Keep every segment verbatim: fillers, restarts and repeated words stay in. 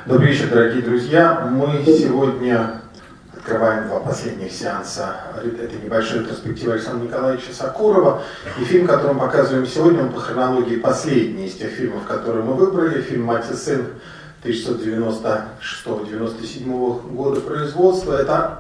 Добрый вечер, дорогие друзья. Мы сегодня открываем два последних сеанса этой небольшой ретроспективы Александра Николаевича Сокурова. И фильм, который мы показываем сегодня, он по хронологии последний из тех фильмов, которые мы выбрали. Фильм «Мать и сын» тысяча девятьсот девяносто шестого — девяносто седьмого года производства. Это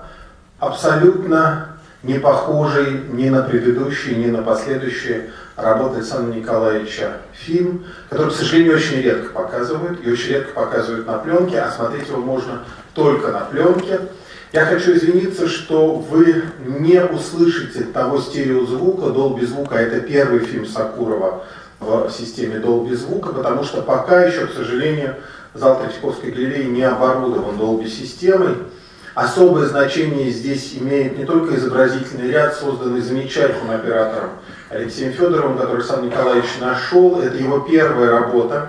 абсолютно не похожий ни на предыдущие, ни на последующие работы Александра Николаевича фильм, который, к сожалению, очень редко показывают, и очень редко показывают на пленке, а смотреть его можно только на пленке. Я хочу извиниться, что вы не услышите того стереозвука, Dolby звука, это первый фильм Сокурова в системе Dolby звука, потому что пока еще, к сожалению, зал Третьяковской галереи не оборудован Dolby системой. Особое значение здесь имеет не только изобразительный ряд, созданный замечательным оператором Алексеем Федоровым, который Александр Николаевич нашел. Это его первая работа,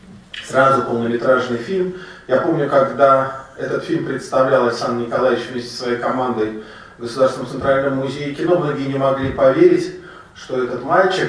сразу полнометражный фильм. Я помню, когда этот фильм представлял Александр Николаевич вместе со своей командой в Государственном центральном музее кино, многие не могли поверить, что этот мальчик,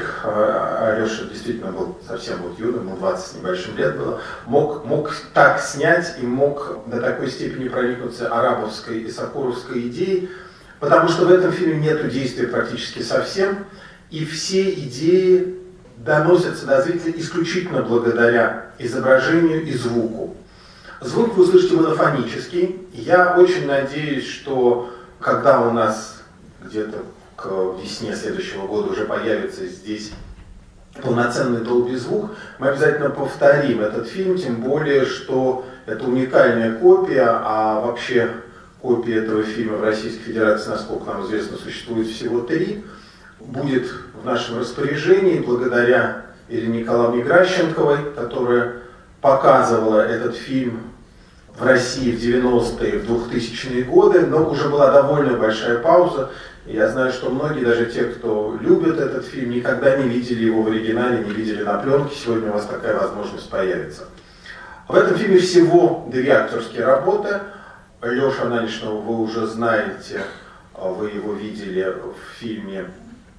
Алеша действительно был совсем вот юным, ему двадцать с небольшим лет было, мог, мог так снять и мог до такой степени проникнуться арабовской и сокуровской идеей, потому что в этом фильме нету действия практически совсем, и все идеи доносятся до зрителя исключительно благодаря изображению и звуку. Звук вы услышите монофонический. Я очень надеюсь, что когда у нас где-то к весне следующего года уже появится здесь полноценный Dolby звук, мы обязательно повторим этот фильм, тем более, что это уникальная копия, а вообще копии этого фильма в Российской Федерации, насколько нам известно, существует всего три, будет в нашем распоряжении благодаря Ирине Николаевне Гращенковой, которая показывала этот фильм в России в девяностые, в двухтысячные годы, но уже была довольно большая пауза. И я знаю, что многие, даже те, кто любит этот фильм, никогда не видели его в оригинале, не видели на пленке. Сегодня у вас такая возможность появится. В этом фильме всего две актерские работы. Лешу Ананишного вы уже знаете, вы его видели в фильме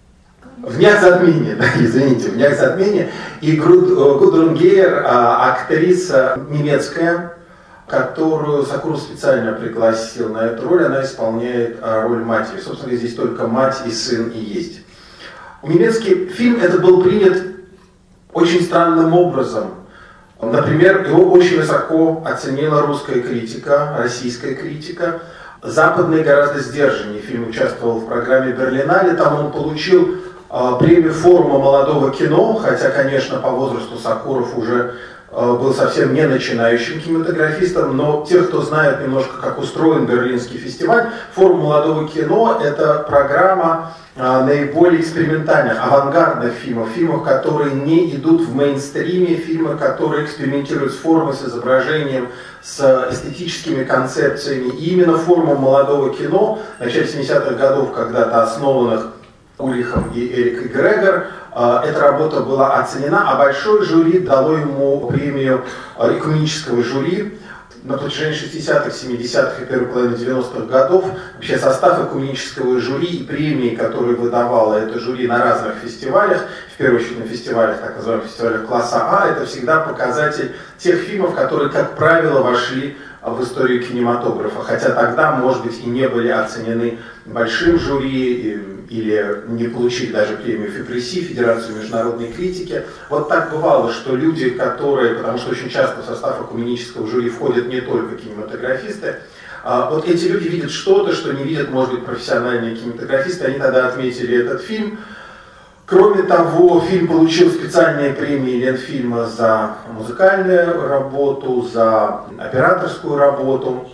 «В днях затмения», да, извините, «В днях затмения». И Гудрун Гейер, актриса немецкая, которую Сокуров специально пригласил на эту роль, она исполняет роль матери. Собственно, здесь только мать и сын и есть. Немецкий фильм это был принят очень странным образом. Например, его очень высоко оценила русская критика, российская критика. Западный гораздо сдержаннее. Фильм участвовал в программе Берлинале, там он получил премию форума молодого кино, хотя, конечно, по возрасту Сокуров уже был совсем не начинающим кинематографистом, но те, кто знает немножко, как устроен Берлинский фестиваль, форум молодого кино – это программа наиболее экспериментальных, авангардных фильмов, фильмов, которые не идут в мейнстриме, фильмы, которые экспериментируют с формой, с изображением, с эстетическими концепциями. И именно форумом молодого кино в начале семидесятых годов, когда-то основанных Ульрихом и Эрикой Грегор, эта работа была оценена, а большое жюри дало ему премию экуменического жюри. На протяжении шестидесятых, семидесятых и первой половины девяностых годов вообще состав экуменического жюри и премии, которые выдавало это жюри на разных фестивалях, в первую очередь на фестивалях, так называемых фестивалях класса А, это всегда показатель тех фильмов, которые, как правило, вошли в историю кинематографа, хотя тогда, может быть, и не были оценены большим жюри или не получили даже премию ФИПРИСИ, Федерацию международной критики. Вот так бывало, что люди, которые, потому что очень часто в состав экуменического жюри входят не только кинематографисты, вот эти люди видят что-то, что не видят, может быть, профессиональные кинематографисты, они тогда отметили этот фильм. Кроме того, фильм получил специальные премии Ленфильма за музыкальную работу, за операторскую работу.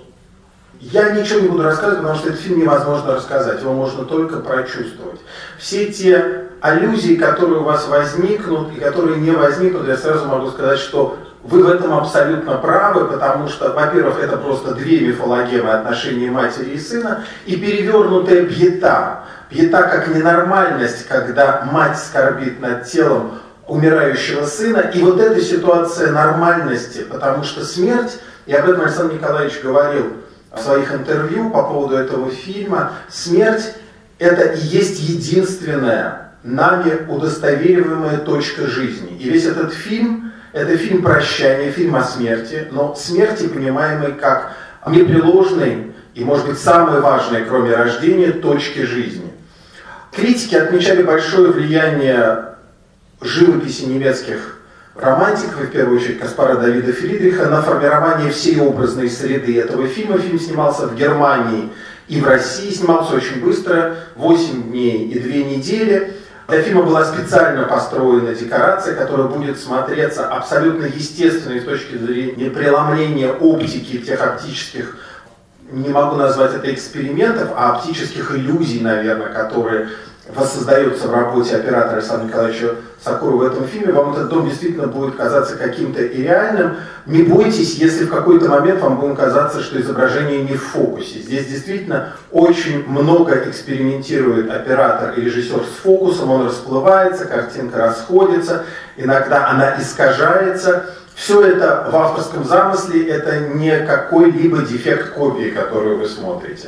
Я ничего не буду рассказывать, потому что этот фильм невозможно рассказать, его можно только прочувствовать. Все те аллюзии, которые у вас возникнут и которые не возникнут, я сразу могу сказать, что вы в этом абсолютно правы, потому что, во-первых, это просто две мифологемы отношений матери и сына, и перевернутая пьета. Пьета как ненормальность, когда мать скорбит над телом умирающего сына, и вот эта ситуация нормальности, потому что смерть, и об этом Александр Николаевич говорил в своих интервью по поводу этого фильма, смерть это и есть единственная нами удостовериваемая точка жизни. И весь этот фильм Это фильм «Прощание», фильм о смерти, но смерти, понимаемой как непреложной и, может быть, самой важной, кроме рождения, точки жизни. Критики отмечали большое влияние живописи немецких романтиков, и в первую очередь Каспара Давида Фридриха, на формирование всей образной среды этого фильма. Фильм снимался в Германии и в России, снимался очень быстро, восемь дней и две недели. Для фильма была специально построена декорация, которая будет смотреться абсолютно естественной с точки зрения преломления оптики, тех оптических, не могу назвать это экспериментов, а оптических иллюзий, наверное, которые воссоздаются в работе оператора Александра Николаевича Сокурова в этом фильме. Вам этот дом действительно будет казаться каким-то и реальным. Не бойтесь, если в какой-то момент вам будет казаться, что изображение не в фокусе. Здесь действительно очень много экспериментирует оператор и режиссер с фокусом. Он расплывается, картинка расходится, иногда она искажается. Все это в авторском замысле, это не какой-либо дефект копии, которую вы смотрите.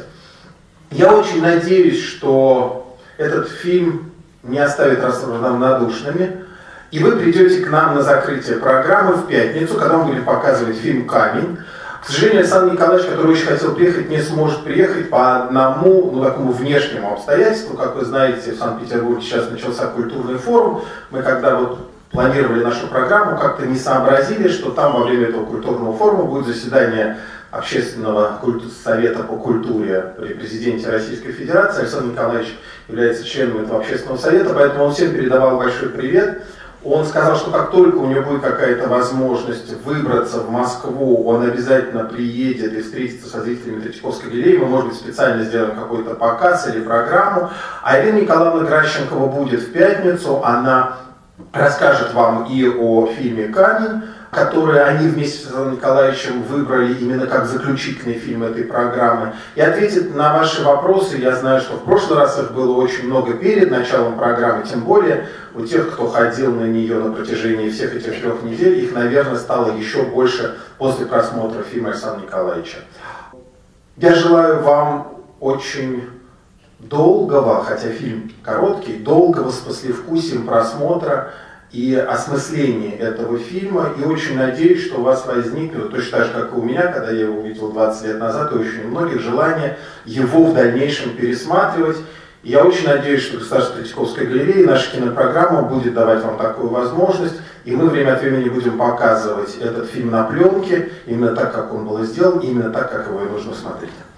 Я очень надеюсь, что этот фильм не оставит вас равнодушными, и вы придете к нам на закрытие программы в пятницу, когда мы будем показывать фильм «Камень». К сожалению, Александр Николаевич, который очень хотел приехать, не сможет приехать по одному, ну, такому внешнему обстоятельству. Как вы знаете, в Санкт-Петербурге сейчас начался культурный форум. Мы когда вот планировали нашу программу, как-то не сообразили, что там во время этого культурного форума будет заседание Общественного совета по культуре при президенте Российской Федерации. Александр Николаевич является членом этого общественного совета, поэтому он всем передавал большой привет. Он сказал, что как только у него будет какая-то возможность выбраться в Москву, он обязательно приедет и встретится со зрителями Третьяковской галереи. Мы, может быть, специально сделаем какой-то показ или программу. А Ирина Николаевна Гращенкова будет в пятницу. Она расскажет вам и о фильме «Камень», которые они вместе с Александром Николаевичем выбрали именно как заключительный фильм этой программы, и ответит на ваши вопросы. Я знаю, что в прошлый раз их было очень много перед началом программы, тем более у тех, кто ходил на нее на протяжении всех этих трех недель, их, наверное, стало еще больше после просмотра фильма Александра Николаевича. Я желаю вам очень долгого, хотя фильм короткий, долгого с послевкусием просмотра и осмысление этого фильма, и очень надеюсь, что у вас возникнет, точно так же, как и у меня, когда я его увидел двадцать лет назад, и очень у многих, желание его в дальнейшем пересматривать. И я очень надеюсь, что Государственная Третьяковская галерея, наша кинопрограмма будет давать вам такую возможность, и мы время от времени будем показывать этот фильм на пленке, именно так, как он был сделан, именно так, как его и нужно смотреть.